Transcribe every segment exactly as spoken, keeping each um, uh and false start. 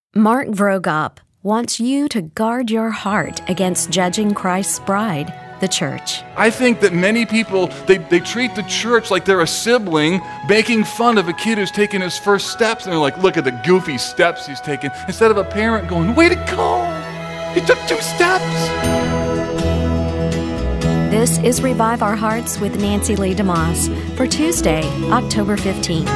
Mark Vroegop wants you to guard your heart against judging Christ's bride, the church. I think that many people, they, they treat the church like they're a sibling, making fun of a kid who's taking his first steps, and they're like, look at the goofy steps he's taking, instead of a parent going, way to go, he took two steps. This is Revive Our Hearts with Nancy Lee DeMoss for Tuesday, October fifteenth.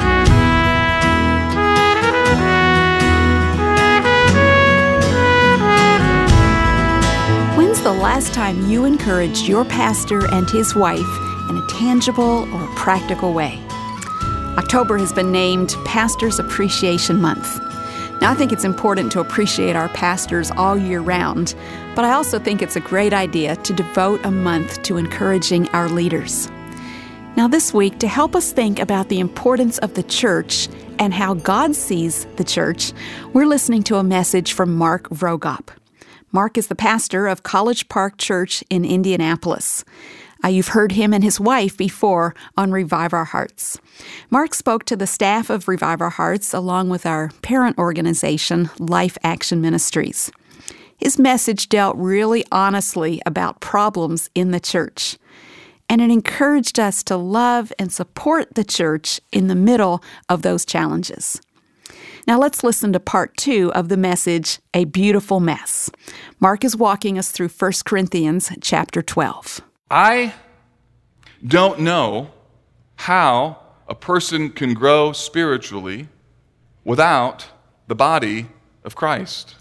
When's the last time you encouraged your pastor and his wife in a tangible or practical way? October has been named Pastors Appreciation Month. Now, I think it's important to appreciate our pastors all year round, but I also think it's a great idea to devote a month to encouraging our leaders. Now, this week, to help us think about the importance of the church and how God sees the church, we're listening to a message from Mark Vroegop. Mark is the pastor of College Park Church in Indianapolis. Uh, you've heard him and his wife before on Revive Our Hearts. Mark spoke to the staff of Revive Our Hearts along with our parent organization, Life Action Ministries. His message dealt really honestly about problems in the church, and it encouraged us to love and support the church in the middle of those challenges. Now let's listen to part two of the message, A Beautiful Mess. Mark is walking us through First Corinthians chapter twelve. I don't know how a person can grow spiritually without the body of Christ.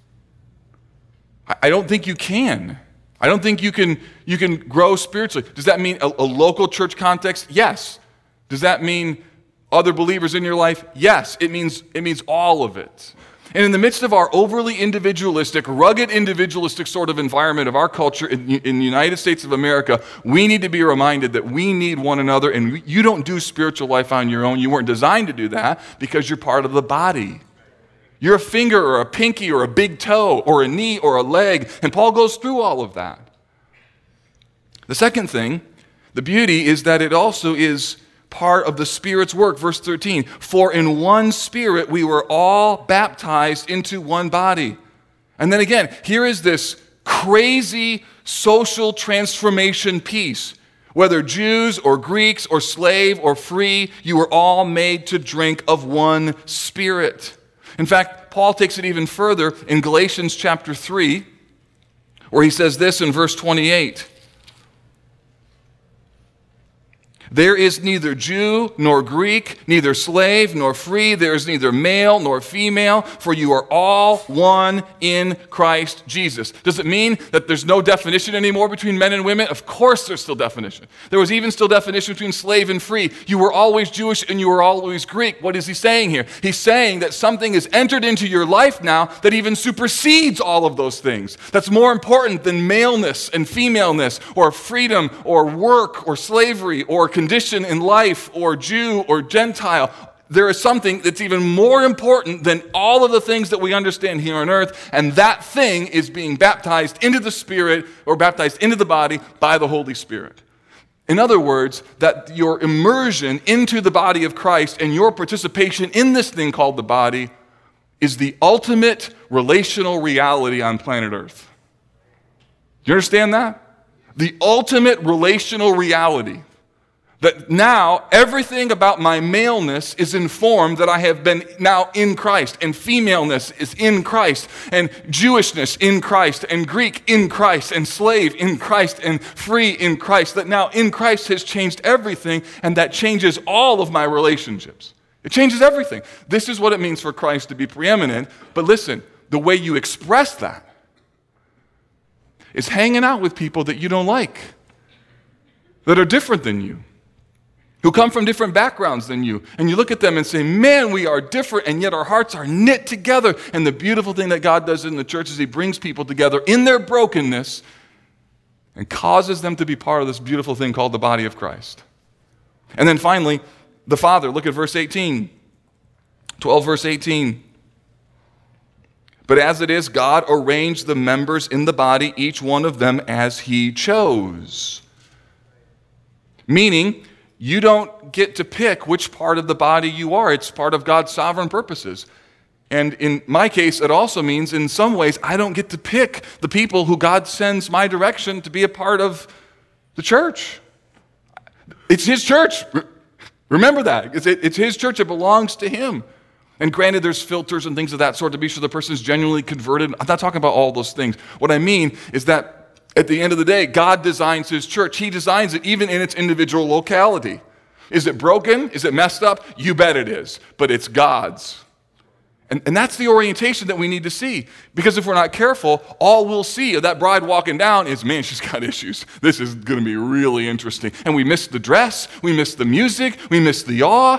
I don't think you can. I don't think you can you can grow spiritually. Does that mean a, a local church context? Yes. Does that mean other believers in your life? Yes. It means it means all of it. And in the midst of our overly individualistic, rugged individualistic sort of environment of our culture in, in the United States of America, we need to be reminded that we need one another, and you don't do spiritual life on your own. You weren't designed to do that because you're part of the body. You're a finger or a pinky or a big toe or a knee or a leg, and Paul goes through all of that. The second thing, the beauty, is that it also is part of the Spirit's work. Verse thirteen, for in one Spirit we were all baptized into one body. And then again, here is this crazy social transformation piece. Whether Jews or Greeks or slave or free, you were all made to drink of one Spirit. In fact, Paul takes it even further in Galatians chapter three, where he says this in verse twenty-eight. There is neither Jew nor Greek, neither slave nor free. There is neither male nor female, for you are all one in Christ Jesus. Does it mean that there's no definition anymore between men and women? Of course there's still definition. There was even still definition between slave and free. You were always Jewish and you were always Greek. What is he saying here? He's saying that something has entered into your life now that even supersedes all of those things. That's more important than maleness and femaleness, or freedom, or work, or slavery, or condition in life, or Jew or Gentile. There is something that's even more important than all of the things that we understand here on earth, and that thing is being baptized into the Spirit, or baptized into the body by the Holy Spirit. In other words, that your immersion into the body of Christ and your participation in this thing called the body is the ultimate relational reality on planet Earth. Do you understand that? The ultimate relational reality. That now everything about my maleness is informed that I have been now in Christ, and femaleness is in Christ, and Jewishness in Christ, and Greek in Christ, and slave in Christ, and free in Christ. That now in Christ has changed everything, and that changes all of my relationships. It changes everything. This is what it means for Christ to be preeminent. But listen, the way you express that is hanging out with people that you don't like, that are different than you, who come from different backgrounds than you. And you look at them and say, man, we are different, and yet our hearts are knit together. And the beautiful thing that God does in the church is he brings people together in their brokenness and causes them to be part of this beautiful thing called the body of Christ. And then finally, the Father. Look at verse eighteen. twelve verse eighteen. But as it is, God arranged the members in the body, each one of them as he chose. Meaning, you don't get to pick which part of the body you are. It's part of God's sovereign purposes. And in my case, it also means in some ways I don't get to pick the people who God sends my direction to be a part of the church. It's his church. Remember that. It's, it's his church. It belongs to him. And granted, there's filters and things of that sort to be sure the person is genuinely converted. I'm not talking about all those things. What I mean is that at the end of the day, God designs his church. He designs it even in its individual locality. Is it broken? Is it messed up? You bet it is. But it's God's. And, and that's the orientation that we need to see. Because if we're not careful, all we'll see of that bride walking down is, man, she's got issues. This is going to be really interesting. And we miss the dress, we miss the music, we miss the awe,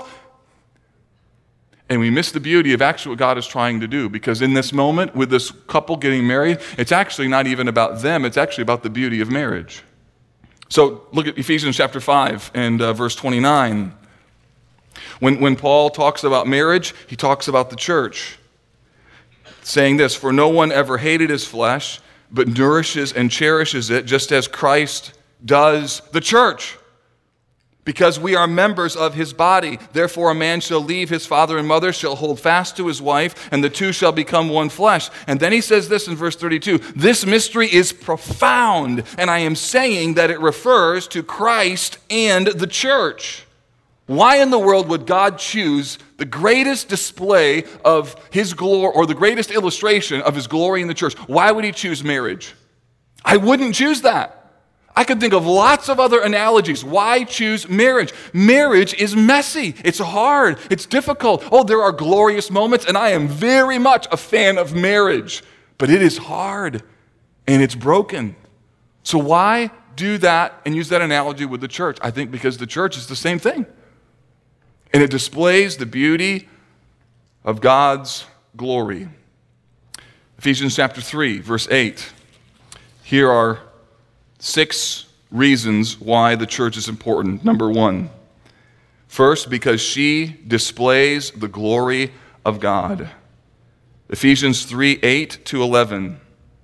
and we miss the beauty of actually what God is trying to do. Because in this moment, with this couple getting married, it's actually not even about them, it's actually about the beauty of marriage. So look at Ephesians chapter five and uh, verse twenty-nine. When, when Paul talks about marriage, he talks about the church, saying this, "For no one ever hated his flesh, but nourishes and cherishes it, just as Christ does the church, because we are members of his body. Therefore a man shall leave his father and mother, shall hold fast to his wife, and the two shall become one flesh." And then he says this in verse thirty-two, "This mystery is profound, and I am saying that it refers to Christ and the church." Why in the world would God choose the greatest display of his glory, or the greatest illustration of his glory in the church? Why would he choose marriage? I wouldn't choose that. I could think of lots of other analogies. Why choose marriage? Marriage is messy. It's hard. It's difficult. Oh, there are glorious moments, and I am very much a fan of marriage. But it is hard, and it's broken. So why do that and use that analogy with the church? I think because the church is the same thing. And it displays the beauty of God's glory. Ephesians chapter three, verse eight. Here are six reasons why the church is important. Number one, first, because she displays the glory of God. Ephesians three, eight to eleven.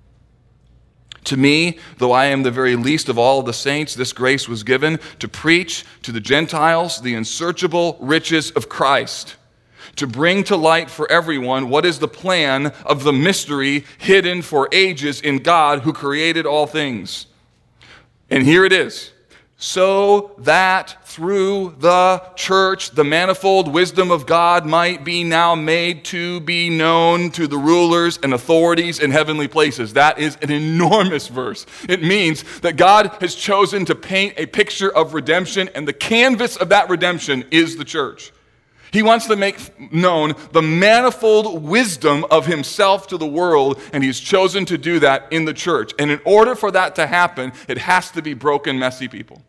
"To me, though I am the very least of all the saints, this grace was given to preach to the Gentiles the unsearchable riches of Christ, to bring to light for everyone what is the plan of the mystery hidden for ages in God who created all things." And here it is. "So that through the church the manifold wisdom of God might be now made to be known to the rulers and authorities in heavenly places." That is an enormous verse. It means that God has chosen to paint a picture of redemption, and the canvas of that redemption is the church. He wants to make known the manifold wisdom of himself to the world, and he's chosen to do that in the church. And in order for that to happen, it has to be broken, messy people.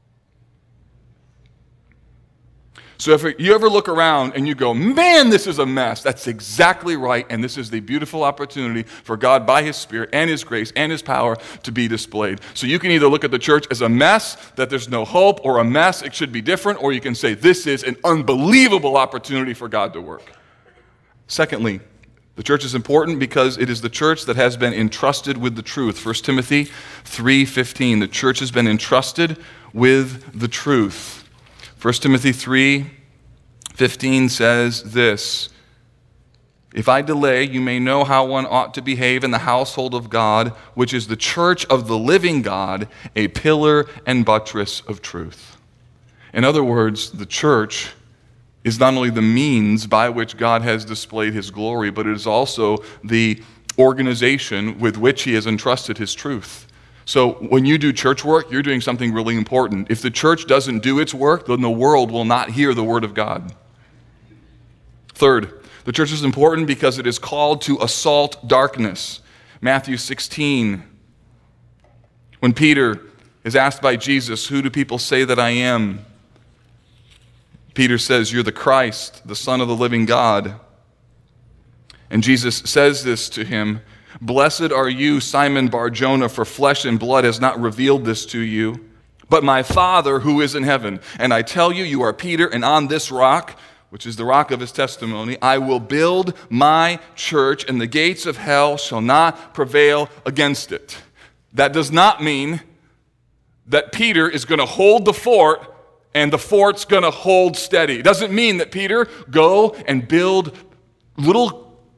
So if you ever look around and you go, man, this is a mess, that's exactly right, and this is the beautiful opportunity for God by his Spirit and his grace and his power to be displayed. So you can either look at the church as a mess, that there's no hope, or a mess, it should be different, or you can say this is an unbelievable opportunity for God to work. Secondly, the church is important because it is the church that has been entrusted with the truth. First Timothy three fifteen, the church has been entrusted with the truth. First Timothy three fifteen says this, "If I delay, you may know how one ought to behave in the household of God, which is the church of the living God, a pillar and buttress of truth." In other words, the church is not only the means by which God has displayed his glory, but it is also the organization with which he has entrusted his truth. So when you do church work, you're doing something really important. If the church doesn't do its work, then the world will not hear the word of God. Third, the church is important because it is called to assault darkness. Matthew sixteen, when Peter is asked by Jesus, "Who do people say that I am?" Peter says, "You're the Christ, the Son of the living God." And Jesus says this to him, "Blessed are you, Simon Bar-Jonah, for flesh and blood has not revealed this to you, but my Father who is in heaven. And I tell you, you are Peter, and on this rock," which is the rock of his testimony, "I will build my church, and the gates of hell shall not prevail against it." That does not mean that Peter is going to hold the fort and the fort's going to hold steady. It doesn't mean that Peter, go and build little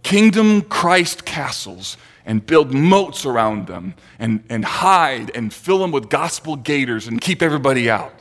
kingdom Christ castles and build moats around them and, and hide and fill them with gospel gators and keep everybody out.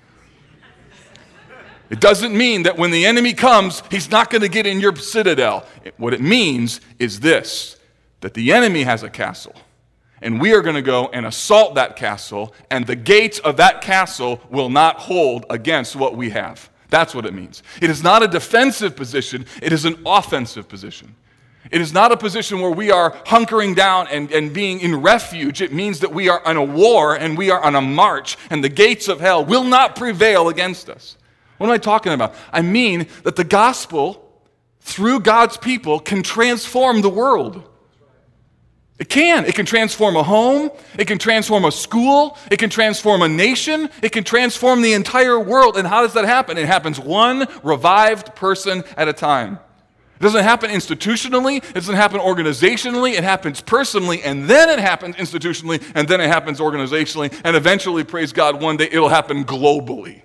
It doesn't mean that when the enemy comes, he's not going to get in your citadel. What it means is this, that the enemy has a castle, and we are going to go and assault that castle, and the gates of that castle will not hold against what we have. That's what it means. It is not a defensive position, it is an offensive position. It is not a position where we are hunkering down and, and being in refuge. It means that we are on a war and we are on a march, and the gates of hell will not prevail against us. What am I talking about? I mean that the gospel, through God's people, can transform the world. It can. It can transform a home. It can transform a school. It can transform a nation. It can transform the entire world. And how does that happen? It happens one revived person at a time. It doesn't happen institutionally. It doesn't happen organizationally. It happens personally, and then it happens institutionally, and then it happens organizationally, and eventually, praise God, one day it'll happen globally.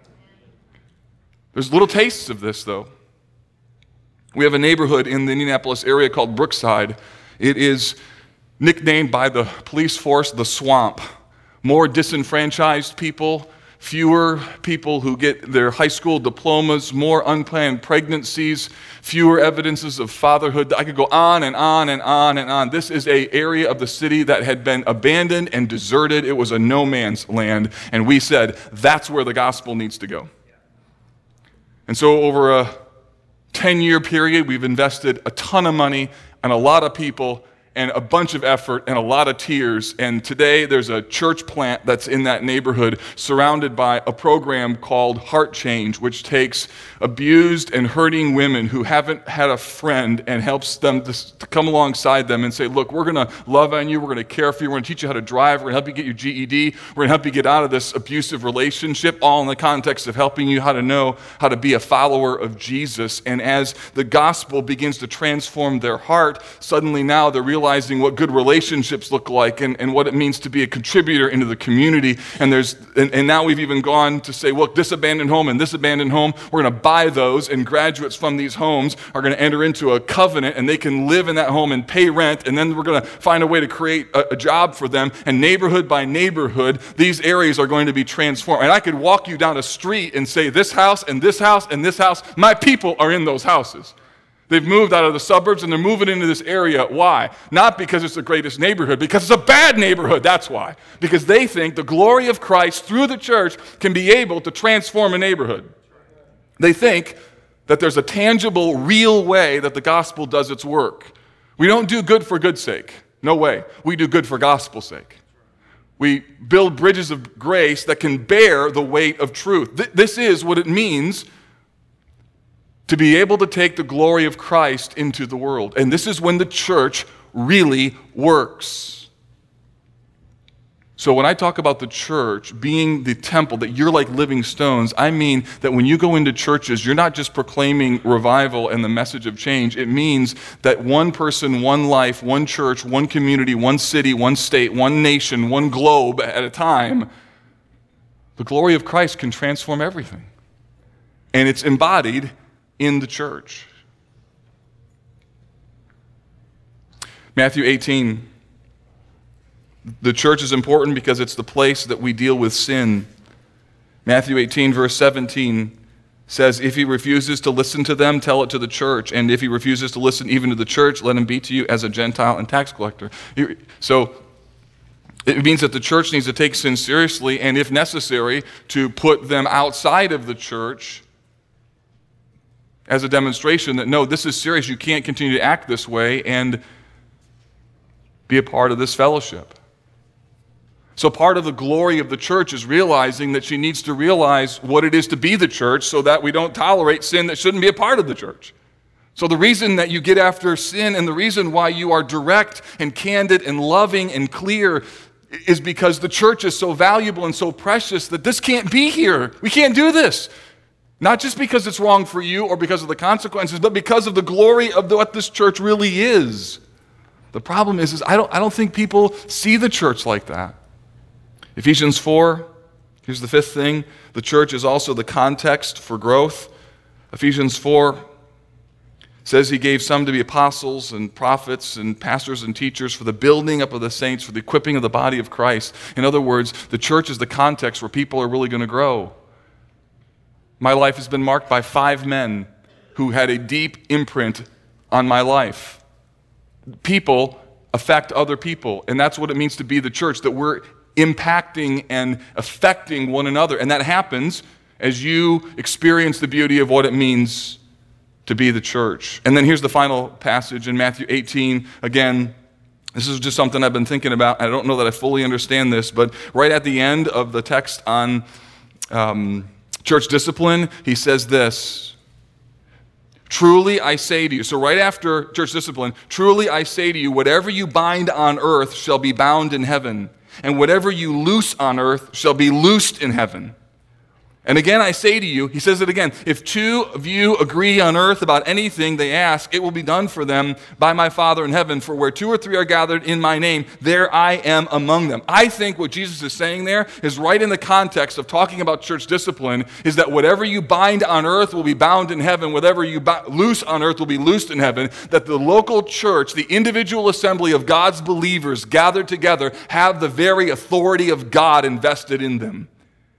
There's little tastes of this, though. We have a neighborhood in the Indianapolis area called Brookside. It is nicknamed by the police force the Swamp. More disenfranchised people, fewer people who get their high school diplomas, more unplanned pregnancies, fewer evidences of fatherhood. I could go on and on and on and on. This is an area of the city that had been abandoned and deserted. It was a no man's land, and we said that's where the gospel needs to go. And so over a ten-year period, we've invested a ton of money and a lot of people and a bunch of effort and a lot of tears. And today there's a church plant that's in that neighborhood surrounded by a program called Heart Change, which takes abused and hurting women who haven't had a friend and helps them to, to come alongside them and say, look, we're going to love on you, we're going to care for you, we're going to teach you how to drive, we're going to help you get your G E D, we're going to help you get out of this abusive relationship, all in the context of helping you how to know how to be a follower of Jesus. And as the gospel begins to transform their heart, suddenly now they're realizing what good relationships look like and, and what it means to be a contributor into the community. And there's and, and now we've even gone to say, look, this abandoned home and this abandoned home, we're going to buy those, and graduates from these homes are going to enter into a covenant, and they can live in that home and pay rent, and then we're going to find a way to create a, a job for them. And neighborhood by neighborhood, these areas are going to be transformed. And I could walk you down a street and say, this house and this house and this house, my people are in those houses. They've moved out of the suburbs and they're moving into this area. Why? Not because it's the greatest neighborhood, because it's a bad neighborhood. That's why. Because they think the glory of Christ through the church can be able to transform a neighborhood. They think that there's a tangible, real way that the gospel does its work. We don't do good for good's sake. No way. We do good for gospel's sake. We build bridges of grace that can bear the weight of truth. Th- this is what it means to be able to take the glory of Christ into the world. And this is when the church really works. So when I talk about the church being the temple, that you're like living stones, I mean that when you go into churches, you're not just proclaiming revival and the message of change. It means that one person, one life, one church, one community, one city, one state, one nation, one globe at a time, the glory of Christ can transform everything. And it's embodied in the church. Matthew eighteen. The church is important because it's the place that we deal with sin. Matthew eighteen, verse seventeen says, if he refuses to listen to them, tell it to the church. And if he refuses to listen even to the church, let him be to you as a Gentile and tax collector. So it means that the church needs to take sin seriously, and if necessary, to put them outside of the church as a demonstration that, no, this is serious. You can't continue to act this way and be a part of this fellowship. So part of the glory of the church is realizing that she needs to realize what it is to be the church so that we don't tolerate sin that shouldn't be a part of the church. So the reason that you get after sin and the reason why you are direct and candid and loving and clear is because the church is so valuable and so precious that this can't be here. We can't do this. Not just because it's wrong for you or because of the consequences, but because of the glory of what this church really is. The problem is, is I don't, I don't think people see the church like that. Ephesians four, here's the fifth thing. The church is also the context for growth. Ephesians four says he gave some to be apostles and prophets and pastors and teachers for the building up of the saints, for the equipping of the body of Christ. In other words, the church is the context where people are really going to grow. My life has been marked by five men who had a deep imprint on my life. People affect other people, and that's what it means to be the church, that we're impacting and affecting one another. And that happens as you experience the beauty of what it means to be the church. And then here's the final passage in Matthew eighteen. Again, this is just something I've been thinking about. I don't know that I fully understand this, but right at the end of the text on um, church discipline, he says this: truly I say to you, so right after church discipline, truly I say to you, whatever you bind on earth shall be bound in heaven, and whatever you loose on earth shall be loosed in heaven. And again, I say to you, he says it again, if two of you agree on earth about anything they ask, it will be done for them by my Father in heaven. For where two or three are gathered in my name, there I am among them. I think what Jesus is saying there is right in the context of talking about church discipline, is that whatever you bind on earth will be bound in heaven, whatever you bi- loose on earth will be loosed in heaven, that the local church, the individual assembly of God's believers gathered together, have the very authority of God invested in them.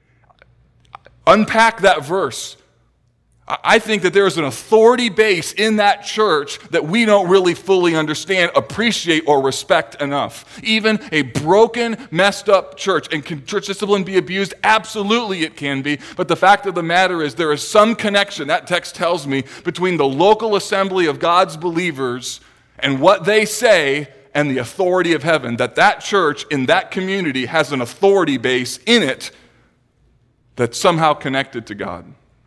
Unpack that verse. I think that there is an authority base in that church that we don't really fully understand, appreciate, or respect enough. Even a broken, messed up church. And can church discipline be abused? Absolutely it can be. But the fact of the matter is there is some connection, that text tells me, between the local assembly of God's believers and what they say and the authority of heaven. That that church in that community has an authority base in it that's somehow connected to God.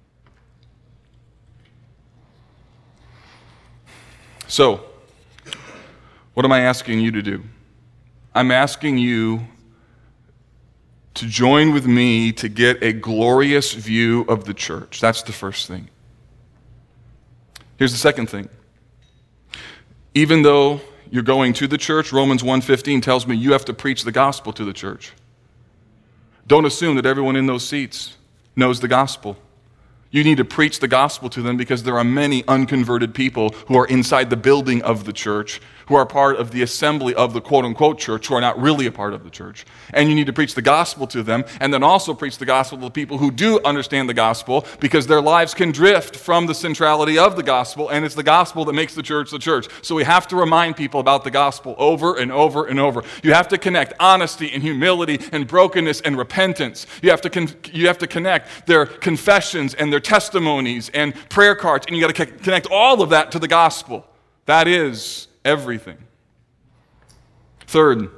So, what am I asking you to do? I'm asking you to join with me to get a glorious view of the church. That's the first thing. Here's the second thing. Even though you're going to the church, Romans one fifteen tells me you have to preach the gospel to the church. Don't assume that everyone in those seats knows the gospel. You need to preach the gospel to them because there are many unconverted people who are inside the building of the church, who are part of the assembly of the quote-unquote church, who are not really a part of the church. And you need to preach the gospel to them, and then also preach the gospel to the people who do understand the gospel, because their lives can drift from the centrality of the gospel, and it's the gospel that makes the church the church. So we have to remind people about the gospel over and over and over. You have to connect honesty and humility and brokenness and repentance. You have to con- you have to connect their confessions and their testimonies and prayer cards, and you got to c- connect all of that to the gospel. That is everything. Third,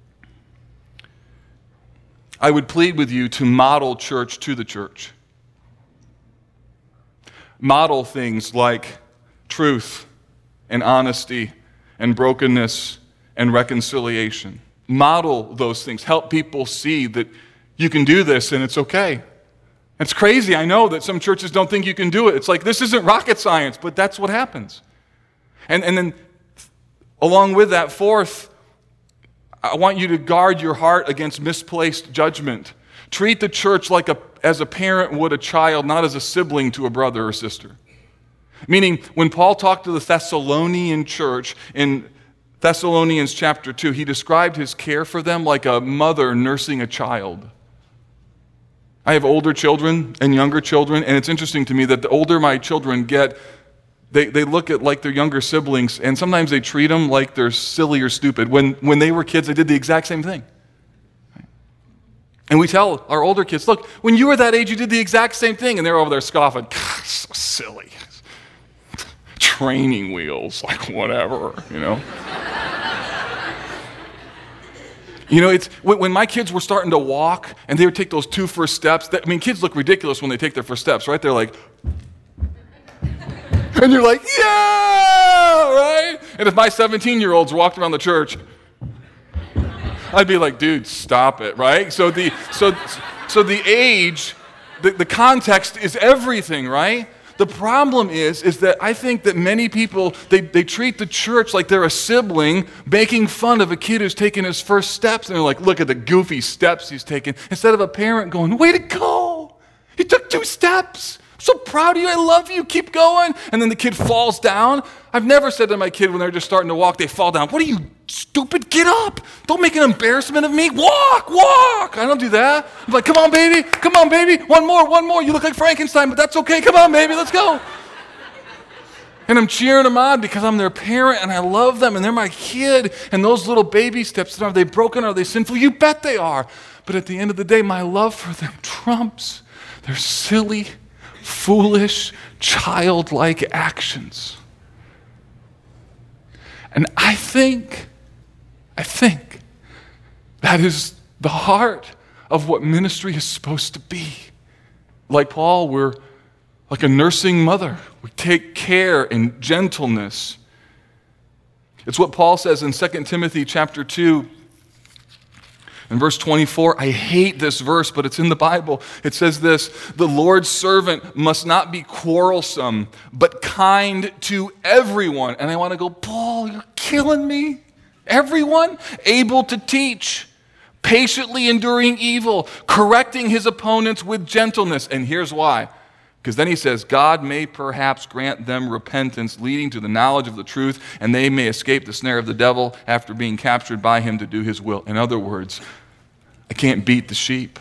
I would plead with you to model church to the church. Model things like truth and honesty and brokenness and reconciliation. Model those things. Help people see that you can do this and it's okay. It's crazy, I know, that some churches don't think you can do it. It's like, this isn't rocket science, but that's what happens. And, and then, along with that, fourth, I want you to guard your heart against misplaced judgment. Treat the church like a, as a parent would a child, not as a sibling to a brother or sister. Meaning, when Paul talked to the Thessalonian church in Thessalonians chapter two, he described his care for them like a mother nursing a child. I have older children and younger children, and it's interesting to me that the older my children get, They they look at like their younger siblings, and sometimes they treat them like they're silly or stupid. When when they were kids, they did the exact same thing. And we tell our older kids, look, when you were that age, you did the exact same thing. And they're over there scoffing, so silly. Training wheels, like whatever, you know. You know, it's when, when my kids were starting to walk, and they would take those two first steps. That, I mean, kids look ridiculous when they take their first steps, right? They're like... And you're like, yeah, right? And if my seventeen-year-olds walked around the church, I'd be like, dude, stop it, right? So the so so the age, the, the context is everything, right? The problem is, is that I think that many people, they, they treat the church like they're a sibling, making fun of a kid who's taking his first steps, and they're like, look at the goofy steps he's taking, instead of a parent going, way to go, he took two steps. so proud of you. I love you. Keep going. And then the kid falls down. I've never said to my kid when they're just starting to walk, they fall down, what are you, stupid? Get up. Don't make an embarrassment of me. Walk, walk. I don't do that. I'm like, come on, baby. Come on, baby. One more, one more. You look like Frankenstein, but that's okay. Come on, baby. Let's go. And I'm cheering them on because I'm their parent and I love them and they're my kid. And those little baby steps, are they broken? Are they sinful? You bet they are. But at the end of the day, my love for them trumps their silly, foolish, childlike actions. And I think, I think that is the heart of what ministry is supposed to be. Like Paul, we're like a nursing mother. We take care and gentleness. It's what Paul says in Second Timothy chapter two. In verse twenty-four, I hate this verse, but it's in the Bible. It says this, the Lord's servant must not be quarrelsome, but kind to everyone. And I want to go, Paul, you're killing me. Everyone able to teach, patiently enduring evil, correcting his opponents with gentleness. And here's why. Because then he says, God may perhaps grant them repentance leading to the knowledge of the truth, and they may escape the snare of the devil after being captured by him to do his will. In other words, I can't beat the sheep.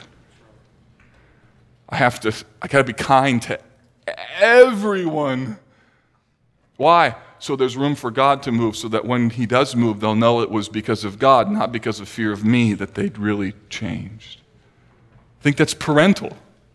I have to, I got to be kind to everyone. Why? So there's room for God to move, so that when he does move, they'll know it was because of God, not because of fear of me, that they'd really changed. I think that's parental.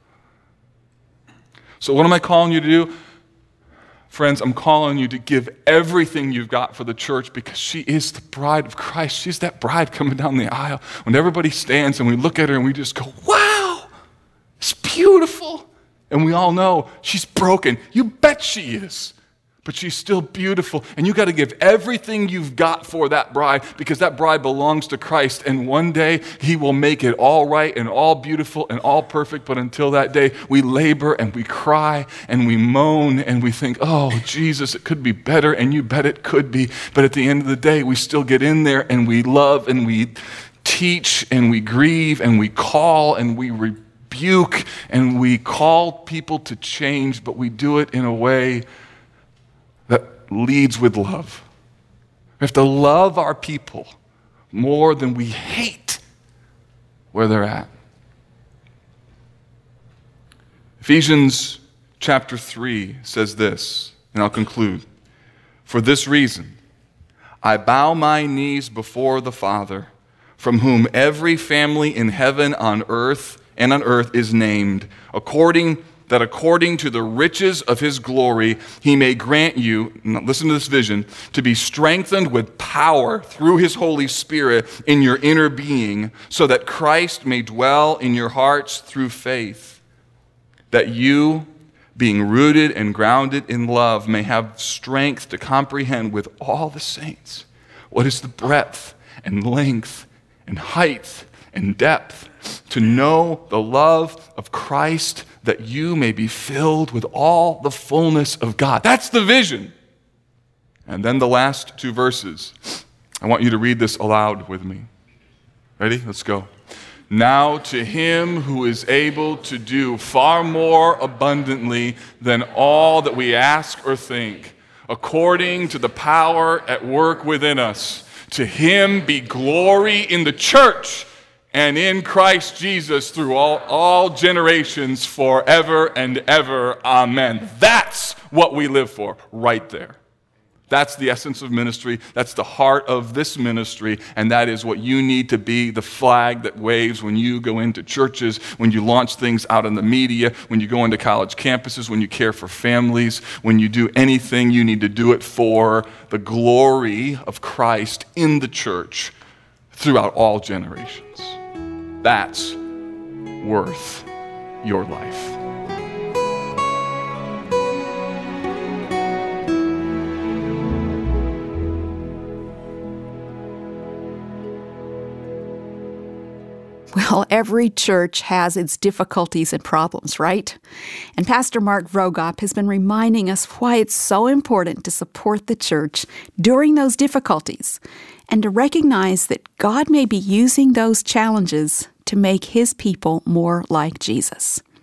So what am I calling you to do? Friends, I'm calling you to give everything you've got for the church because she is the bride of Christ. She's that bride coming down the aisle. When everybody stands and we look at her and we just go, wow, it's beautiful. And we all know she's broken. You bet she is. But she's still beautiful. And you got to give everything you've got for that bride because that bride belongs to Christ. And one day he will make it all right and all beautiful and all perfect. But until that day, we labor and we cry and we moan and we think, oh, Jesus, it could be better. And you bet it could be. But at the end of the day, we still get in there and we love and we teach and we grieve and we call and we rebuke and we call people to change. But we do it in a way that leads with love. We have to love our people more than we hate where they're at. Ephesians chapter three says this, and I'll conclude. For this reason, I bow my knees before the Father, from whom every family in heaven, on earth, and on earth is named, according that according to the riches of his glory, he may grant you, listen to this vision, to be strengthened with power through his Holy Spirit in your inner being, so that Christ may dwell in your hearts through faith, that you, being rooted and grounded in love, may have strength to comprehend with all the saints what is the breadth and length and height and depth, to know the love of Christ, that you may be filled with all the fullness of God. That's the vision. And then the last two verses. I want you to read this aloud with me. Ready? Let's go. Now to him who is able to do far more abundantly than all that we ask or think, according to the power at work within us, to him be glory in the church and in Christ Jesus through all, all generations forever and ever. Amen. That's what we live for right there. That's the essence of ministry. That's the heart of this ministry. And that is what you need to be, the flag that waves when you go into churches, when you launch things out in the media, when you go into college campuses, when you care for families, when you do anything, you need to do it for the glory of Christ in the church throughout all generations. That's worth your life. Well, every church has its difficulties and problems, right? And Pastor Mark Vroegop has been reminding us why it's so important to support the church during those difficulties and to recognize that God may be using those challenges to make his people more like Jesus.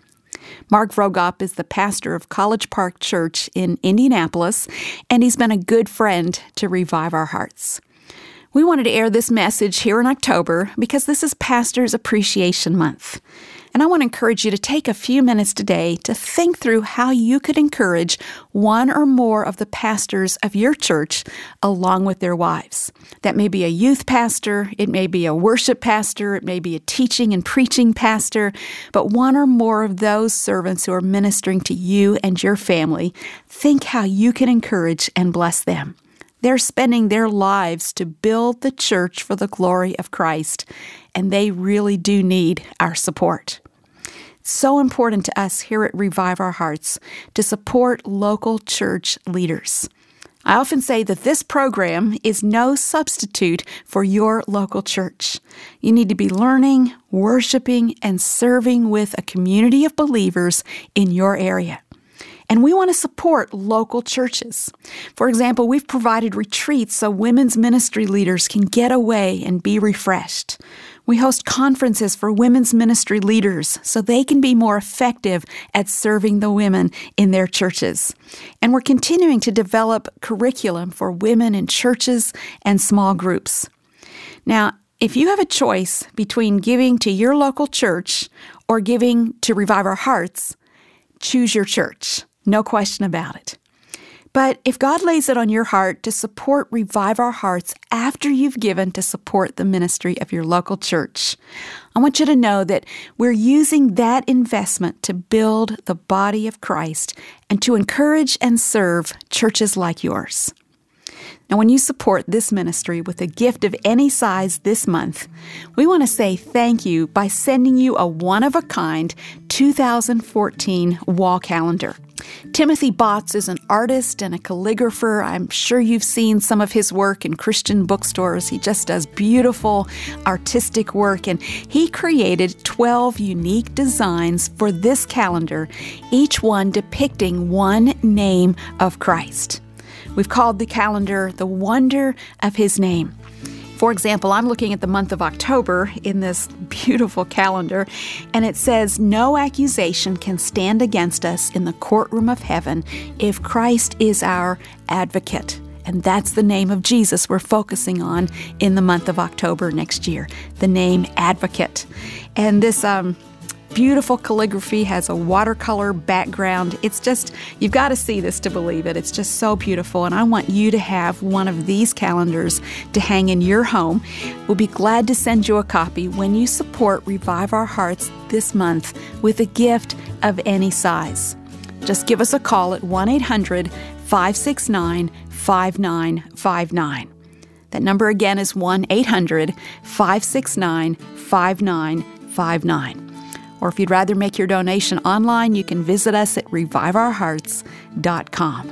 Mark Vroegop is the pastor of College Park Church in Indianapolis, and he's been a good friend to Revive Our Hearts. We wanted to air this message here in October because this is Pastor's Appreciation Month. And I want to encourage you to take a few minutes today to think through how you could encourage one or more of the pastors of your church along with their wives. That may be a youth pastor, it may be a worship pastor, it may be a teaching and preaching pastor, but one or more of those servants who are ministering to you and your family, think how you can encourage and bless them. They're spending their lives to build the church for the glory of Christ, and they really do need our support. It's so important to us here at Revive Our Hearts to support local church leaders. I often say that this program is no substitute for your local church. You need to be learning, worshiping, and serving with a community of believers in your area. And we want to support local churches. For example, we've provided retreats so women's ministry leaders can get away and be refreshed. We host conferences for women's ministry leaders so they can be more effective at serving the women in their churches. And we're continuing to develop curriculum for women in churches and small groups. Now, if you have a choice between giving to your local church or giving to Revive Our Hearts, choose your church. No question about it. But if God lays it on your heart to support Revive Our Hearts after you've given to support the ministry of your local church, I want you to know that we're using that investment to build the body of Christ and to encourage and serve churches like yours. Now, when you support this ministry with a gift of any size this month, we want to say thank you by sending you a one-of-a-kind two thousand fourteen wall calendar. Timothy Botts is an artist and a calligrapher. I'm sure you've seen some of his work in Christian bookstores. He just does beautiful artistic work, and he created twelve unique designs for this calendar, each one depicting one name of Christ. We've called the calendar The Wonder of His Name. For example, I'm looking at the month of October in this beautiful calendar, and it says, "No accusation can stand against us in the courtroom of heaven if Christ is our advocate." And that's the name of Jesus we're focusing on in the month of October next year, the name Advocate. And this um, beautiful calligraphy has a watercolor background. It's just, you've got to see this to believe it. It's just so beautiful, and I want you to have one of these calendars to hang in your home. We'll be glad to send you a copy when you support Revive Our Hearts this month with a gift of any size. Just give us a call at one eight hundred five six nine five nine five nine. That number again is one eight hundred five six nine five nine five nine. Or if you'd rather make your donation online, you can visit us at revive our hearts dot com.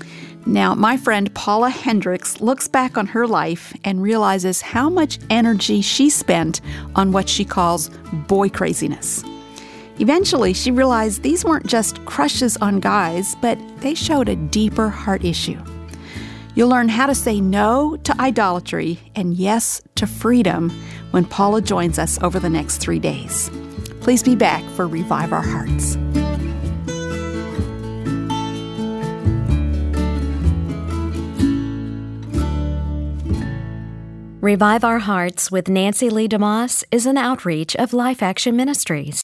Now, my friend Paula Hendricks looks back on her life and realizes how much energy she spent on what she calls boy craziness. Eventually, she realized these weren't just crushes on guys, but they showed a deeper heart issue. You'll learn how to say no to idolatry and yes to freedom when Paula joins us over the next three days. Please be back for Revive Our Hearts. Revive Our Hearts with Nancy Lee DeMoss is an outreach of Life Action Ministries.